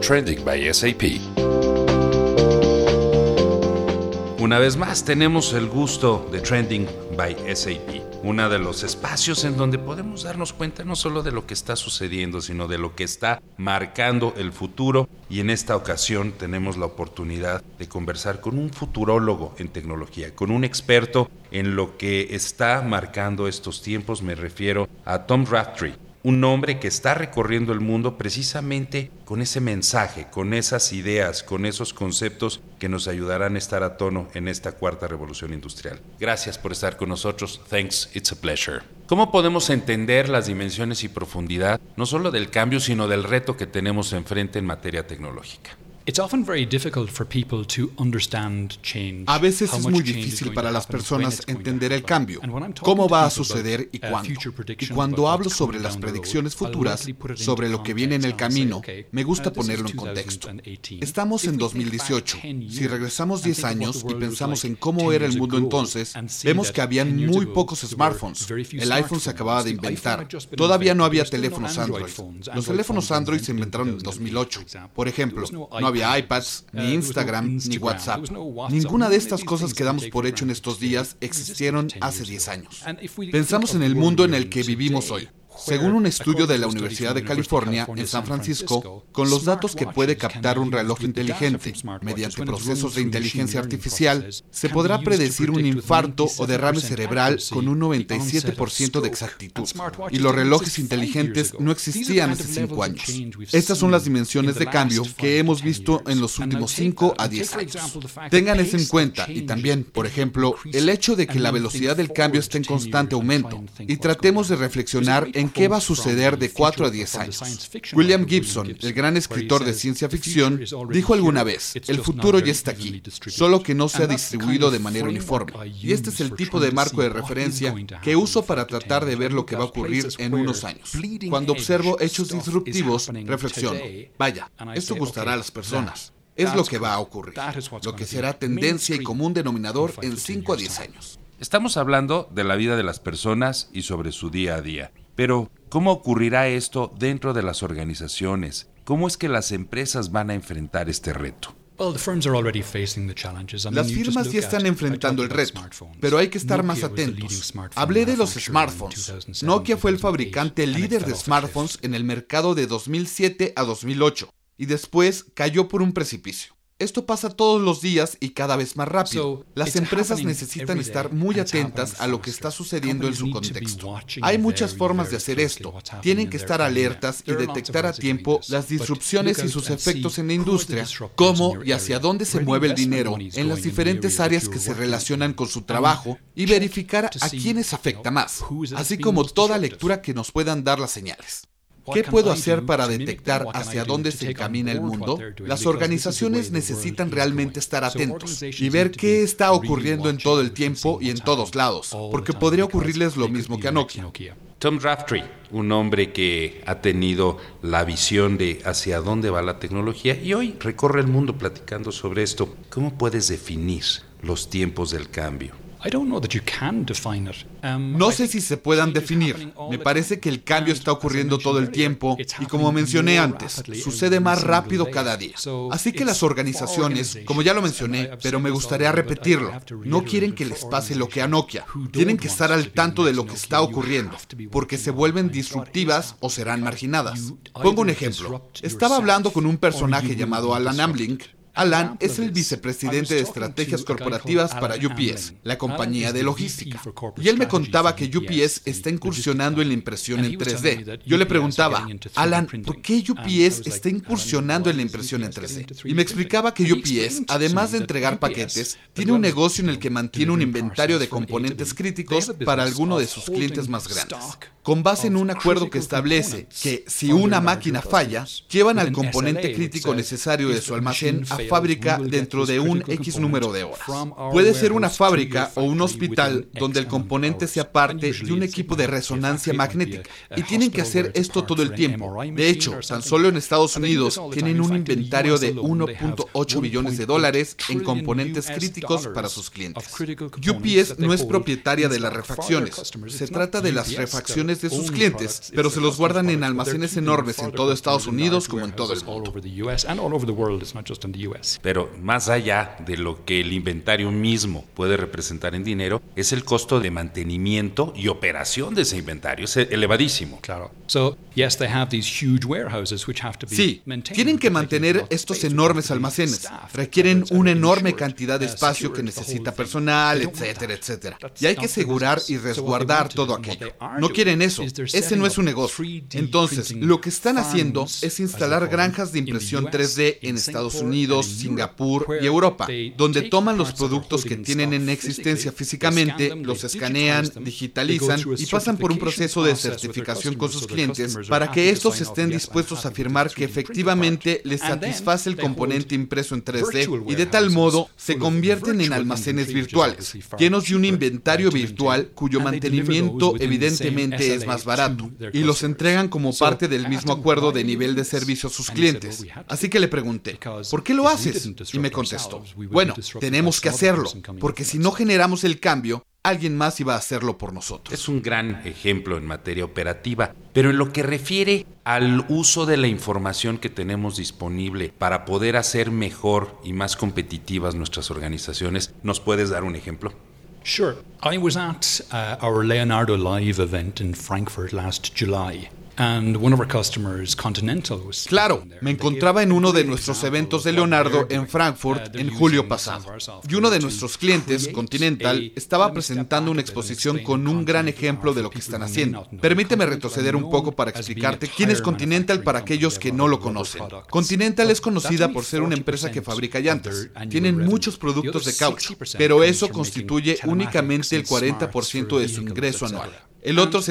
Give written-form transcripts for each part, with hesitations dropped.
Trending by SAP. Una vez más tenemos el gusto de Trending by SAP, uno de los espacios en donde podemos darnos cuenta no solo de lo que está sucediendo, sino de lo que está marcando el futuro. Y en esta ocasión tenemos la oportunidad de conversar con un futurólogo en tecnología, con un experto en lo que está marcando estos tiempos. Me refiero a Tom Raftery, un hombre que está recorriendo el mundo precisamente con ese mensaje, con esas ideas, con esos conceptos que nos ayudarán a estar a tono en esta cuarta revolución industrial. Gracias por estar con nosotros. Thanks, it's a pleasure. ¿Cómo podemos entender las dimensiones y profundidad, no solo del cambio, sino del reto que tenemos enfrente en materia tecnológica? A veces es muy difícil para las personas entender el cambio, cómo va a suceder y cuándo. Y cuando hablo sobre las predicciones futuras, sobre lo que viene en el camino, me gusta ponerlo en contexto. Estamos en 2018. Si regresamos 10 años y pensamos en cómo era el mundo entonces, vemos que habían muy pocos smartphones. El iPhone se acababa de inventar. Todavía no había teléfonos Android. Los teléfonos Android se inventaron en 2008. Por ejemplo, no había iPads, ni Instagram, ni WhatsApp. Ninguna de estas cosas que damos por hecho en estos días existieron hace 10 años. Pensamos en el mundo en el que vivimos hoy. Según un estudio de la Universidad de California en San Francisco, con los datos que puede captar un reloj inteligente mediante procesos de inteligencia artificial, se podrá predecir un infarto o derrame cerebral con un 97% de exactitud. Y los relojes inteligentes no existían hace 5 años. Estas son las dimensiones de cambio que hemos visto en los últimos 5 a 10 años. Tengan eso en cuenta y también, por ejemplo, el hecho de que la velocidad del cambio está en constante aumento y tratemos de reflexionar en qué va a suceder de 4 a 10 años. William Gibson, el gran escritor de ciencia ficción, dijo alguna vez, el futuro ya está aquí, solo que no se ha distribuido de manera uniforme. Y este es el tipo de marco de referencia que uso para tratar de ver lo que va a ocurrir en unos años. Cuando observo hechos disruptivos, reflexiono, vaya, esto gustará a las personas. Es lo que va a ocurrir, lo que será tendencia y común denominador en 5 a 10 años. Estamos hablando de la vida de las personas y sobre su día a día. Pero, ¿cómo ocurrirá esto dentro de las organizaciones? ¿Cómo es que las empresas van a enfrentar este reto? Las firmas ya están enfrentando el reto, pero hay que estar más atentos. Hablé de los smartphones. Nokia fue el fabricante líder de smartphones en el mercado de 2007 a 2008 y después cayó por un precipicio. Esto pasa todos los días y cada vez más rápido. Las empresas necesitan estar muy atentas a lo que está sucediendo en su contexto. Hay muchas formas de hacer esto. Tienen que estar alertas y detectar a tiempo las disrupciones y sus efectos en la industria, cómo y hacia dónde se mueve el dinero en las diferentes áreas que se relacionan con su trabajo y verificar a quiénes afecta más, así como toda lectura que nos puedan dar las señales. ¿Qué puedo hacer para detectar hacia dónde se encamina el mundo? Las organizaciones necesitan realmente estar atentos y ver qué está ocurriendo en todo el tiempo y en todos lados, porque podría ocurrirles lo mismo que a Nokia. Tom Raftery, un hombre que ha tenido la visión de hacia dónde va la tecnología y hoy recorre el mundo platicando sobre esto. ¿Cómo puedes definir los tiempos del cambio? No sé si se puedan definir. Me parece que el cambio está ocurriendo todo el tiempo y, como mencioné antes, sucede más rápido cada día. Así que las organizaciones, como ya lo mencioné, pero me gustaría repetirlo, no quieren que les pase lo que a Nokia. Tienen que estar al tanto de lo que está ocurriendo, porque se vuelven disruptivas o serán marginadas. Pongo un ejemplo. Estaba hablando con un personaje llamado Alan Amling. Alan es el vicepresidente de estrategias corporativas para UPS, la compañía de logística. Y él me contaba que UPS está incursionando en la impresión en 3D. Yo le preguntaba, Alan, ¿por qué UPS está incursionando en la impresión en 3D? Y me explicaba que UPS, además de entregar paquetes, tiene un negocio en el que mantiene un inventario de componentes críticos para alguno de sus clientes más grandes. Con base en un acuerdo que establece que si una máquina falla, llevan al componente crítico necesario de su almacén a fábrica dentro de un X número de horas. Puede ser una fábrica o un hospital donde el componente sea parte de un equipo de resonancia magnética y tienen que hacer esto todo el tiempo. De hecho, tan solo en Estados Unidos tienen un inventario de $1.8 billones en componentes críticos para sus clientes. UPS no es propietaria de las refacciones. Se trata de las refacciones almacenes de sus clientes, pero se los guardan en almacenes enormes en todo Estados Unidos como en todo el mundo. Pero más allá de lo que el inventario mismo puede representar en dinero, es el costo de mantenimiento y operación de ese inventario. Es elevadísimo. Claro. Sí, tienen que mantener estos enormes almacenes. Requieren una enorme cantidad de espacio que necesita personal, etcétera, etcétera. Y hay que asegurar y resguardar todo aquello. No quieren eso. Ese no es un negocio. Entonces, lo que están haciendo es instalar granjas de impresión 3D en Estados Unidos, Singapur y Europa, donde toman los productos que tienen en existencia físicamente, los escanean, digitalizan y pasan por un proceso de certificación con sus clientes para que estos estén dispuestos a afirmar que efectivamente les satisface el componente impreso en 3D y de tal modo se convierten en almacenes virtuales, llenos de un inventario virtual cuyo mantenimiento evidentemente es más barato, y los entregan como parte del mismo acuerdo de nivel de servicio a sus clientes. Así que le pregunté, ¿por qué lo haces? Y me contestó, bueno, tenemos que hacerlo, porque si no generamos el cambio, alguien más iba a hacerlo por nosotros. Es un gran ejemplo en materia operativa, pero en lo que refiere al uso de la información que tenemos disponible para poder hacer mejor y más competitivas nuestras organizaciones, ¿nos puedes dar un ejemplo? Sure. I was at our Leonardo Live event in Frankfurt last July. And one of our customers, Continental, was Claro, me encontraba en uno de nuestros eventos de Leonardo en Frankfurt en julio pasado. Y uno de nuestros clientes, Continental, estaba presentando una exposición con un gran ejemplo de lo que están haciendo. Permíteme retroceder un poco para explicarte quién es Continental para aquellos que no lo conocen. Continental es conocida por ser una empresa que fabrica llantas. Tienen muchos productos de caucho, pero eso constituye únicamente el 40% de su ingreso anual. El otro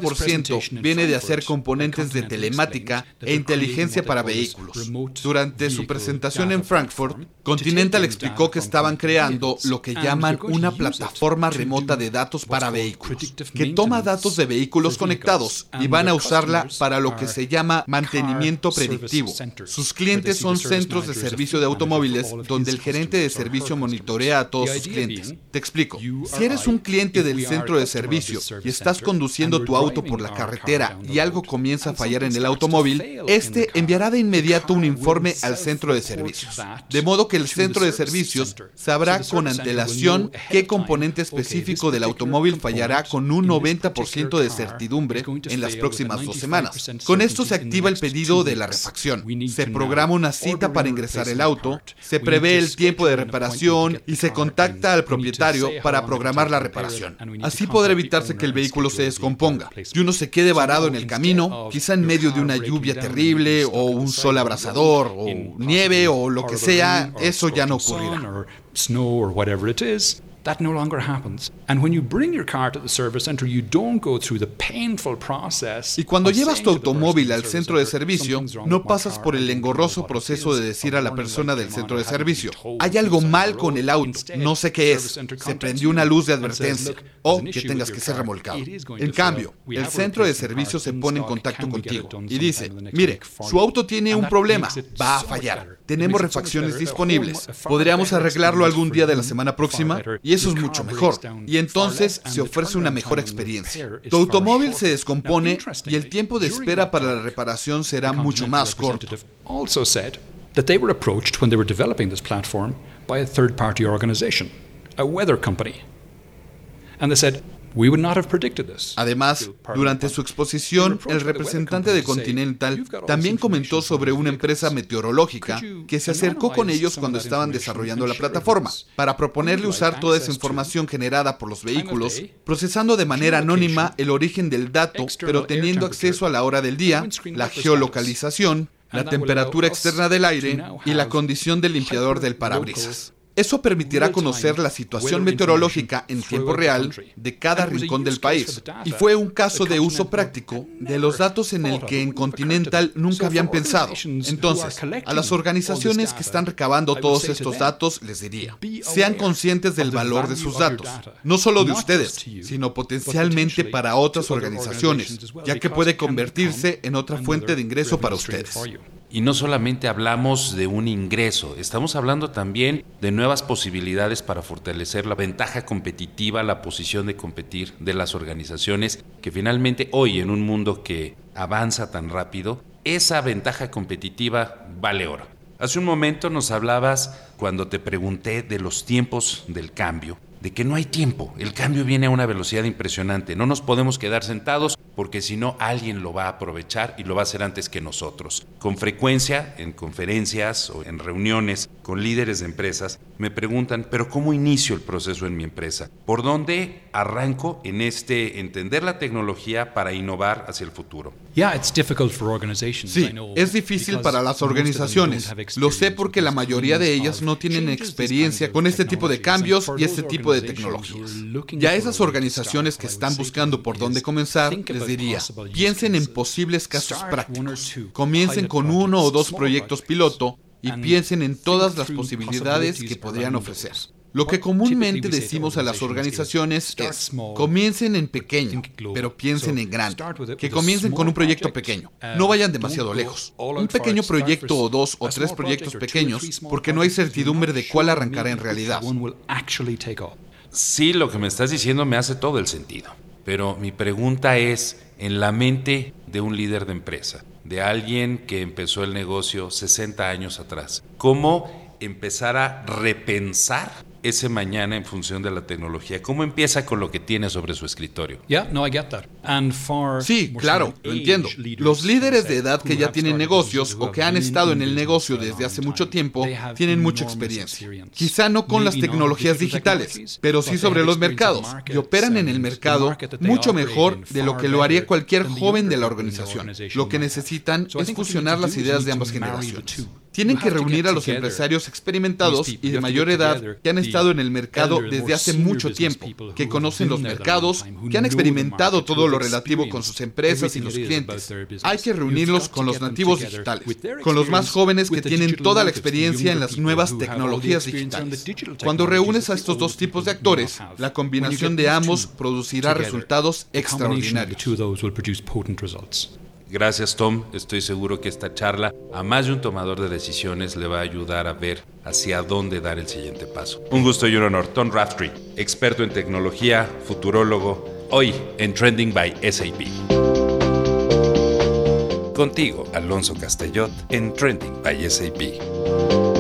60% viene de hacer componentes de telemática e inteligencia para vehículos. Durante su presentación en Frankfurt, Continental explicó que estaban creando lo que llaman una plataforma remota de datos para vehículos, que toma datos de vehículos conectados y van a usarla para lo que se llama mantenimiento predictivo. Sus clientes son centros de servicio de automóviles donde el gerente de servicio monitorea a todos sus clientes. Te explico. Si eres un cliente del centro de servicio y estás conduciendo tu auto por la carretera y algo comienza a fallar en el automóvil, este enviará de inmediato un informe al centro de servicios. De modo que el centro de servicios sabrá con antelación qué componente específico del automóvil fallará con un 90% de certidumbre en las próximas 2 semanas. Con esto se activa el pedido de la refacción. Se programa una cita para ingresar el auto, se prevé el tiempo de reparación y se contacta al propietario para programar la reparación. Así podrá evitarse que el vehículo se descomponga y uno se quede varado en el camino, quizá en medio de una lluvia terrible o un sol abrasador o nieve o lo que sea. Eso ya no ocurrirá. That no longer happens. And when you bring your car to the service center, you don't go through the painful process. Y cuando llevas tu automóvil al centro de servicio, no pasas por el engorroso proceso de decir a la persona del centro de servicio, hay algo mal con el auto, no sé qué es, se prendió una luz de advertencia o que tengas que ser remolcado. En cambio, el centro de servicio se pone en contacto contigo y dice, mire, su auto tiene un problema, va a fallar. Tenemos refacciones disponibles. ¿Podríamos arreglarlo algún día de la semana próxima? Y eso es mucho mejor. Y entonces se ofrece una mejor experiencia. Tu automóvil se descompone y el tiempo de espera para la reparación será mucho más corto. Also said that they were approached when they were developing this platform by a third-party organization, a weather company. And they said, we would not have predicted this. Además, durante su exposición, el representante de Continental también comentó sobre una empresa meteorológica que se acercó con ellos cuando estaban desarrollando la plataforma para proponerle usar toda esa información generada por los vehículos, procesando de manera anónima el origen del dato, pero teniendo acceso a la hora del día, la geolocalización, la temperatura externa del aire y la condición del limpiador del parabrisas. Eso permitirá conocer la situación meteorológica en tiempo real de cada rincón del país. Y fue un caso de uso práctico de los datos en el que en Continental nunca habían pensado. Entonces, a las organizaciones que están recabando todos estos datos, les diría, sean conscientes del valor de sus datos, no solo de ustedes, sino potencialmente para otras organizaciones, ya que puede convertirse en otra fuente de ingreso para ustedes. Y no solamente hablamos de un ingreso, estamos hablando también de nuevas posibilidades para fortalecer la ventaja competitiva, la posición de competir de las organizaciones, que finalmente hoy en un mundo que avanza tan rápido, esa ventaja competitiva vale oro. Hace un momento nos hablabas, cuando te pregunté de los tiempos del cambio, de que no hay tiempo, el cambio viene a una velocidad impresionante, no nos podemos quedar sentados porque si no alguien lo va a aprovechar y lo va a hacer antes que nosotros. Con frecuencia, en conferencias o en reuniones con líderes de empresas, me preguntan, ¿pero cómo inicio el proceso en mi empresa? ¿Por dónde arranco en entender la tecnología para innovar hacia el futuro? Sí, es difícil para las organizaciones. Lo sé porque la mayoría de ellas no tienen experiencia con este tipo de cambios y este tipo de tecnologías. Y a esas organizaciones que están buscando por dónde comenzar, les diría, piensen en posibles casos prácticos. Comiencen con 1 o 2 proyectos piloto y piensen en todas las posibilidades que podrían ofrecer. Lo que comúnmente decimos a las organizaciones es, comiencen en pequeño, pero piensen en grande. Que comiencen con un proyecto pequeño. No vayan demasiado lejos. Un pequeño proyecto o 2 o 3 proyectos pequeños, porque no hay certidumbre de cuál arrancará en realidad. Sí, lo que me estás diciendo me hace todo el sentido. Pero mi pregunta es, en la mente de un líder de empresa, de alguien que empezó el negocio 60 años atrás, ¿cómo empezar a repensar ese mañana en función de la tecnología? ¿Cómo empieza con lo que tiene sobre su escritorio? Sí, claro, lo entiendo. Los líderes de edad que ya tienen negocios o que han estado en el negocio desde hace mucho tiempo tienen mucha experiencia. Quizá no con las tecnologías digitales, pero sí sobre los mercados, y operan en el mercado mucho mejor de lo que lo haría cualquier joven de la organización. Lo que necesitan es fusionar las ideas de ambas generaciones. Tienen que reunir a los empresarios experimentados y de mayor edad que han estado en el mercado desde hace mucho tiempo, que conocen los mercados, que han experimentado todo lo relativo con sus empresas y los clientes. Hay que reunirlos con los nativos digitales, con los más jóvenes que tienen toda la experiencia en las nuevas tecnologías digitales. Cuando reúnes a estos dos tipos de actores, la combinación de ambos producirá resultados extraordinarios. Gracias, Tom. Estoy seguro que esta charla a más de un tomador de decisiones le va a ayudar a ver hacia dónde dar el siguiente paso. Un gusto y un honor. Tom Raftery, experto en tecnología, futurólogo, hoy en Trending by SAP. Contigo, Alonso Castellot, en Trending by SAP.